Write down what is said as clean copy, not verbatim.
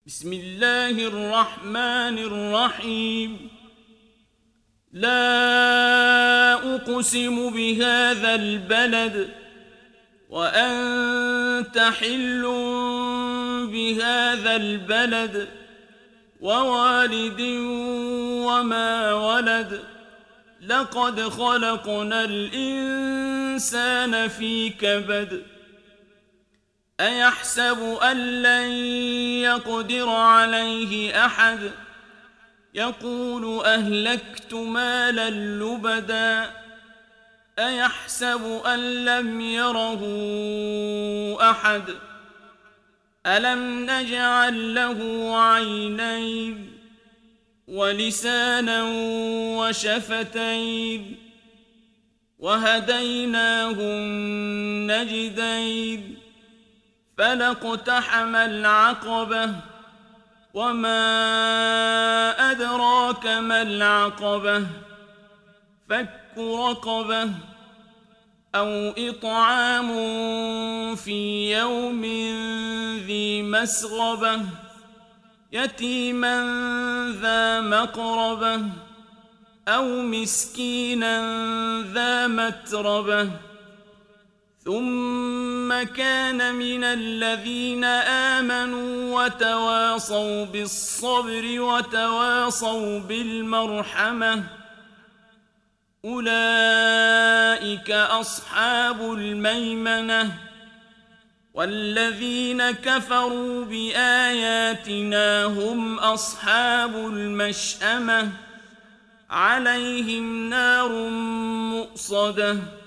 بسم الله الرحمن الرحيم. لا أقسم بهذا البلد وأنت حل بهذا البلد ووالد وما ولد. لقد خلقنا الإنسان في كبد. أيحسب أن لن يقدر عليه أحد. يقول أهلكت مالا لبدا. أيحسب أن لم يره أحد. ألم نجعل له عينين ولسانا وشفتين وهديناه النجدين. فلاقتحم العقبة وما أدراك ما العقبة. فك رقبة أو إطعام في يوم ذي مسغبة يتيما ذا مقربة أو مسكينا ذا متربة. ثم كان من الذين آمنوا وتواصوا بالصبر وتواصوا بالمرحمة. أولئك أصحاب الميمنة. والذين كفروا بآياتنا هم أصحاب المشأمة. عليهم نار مؤصدة.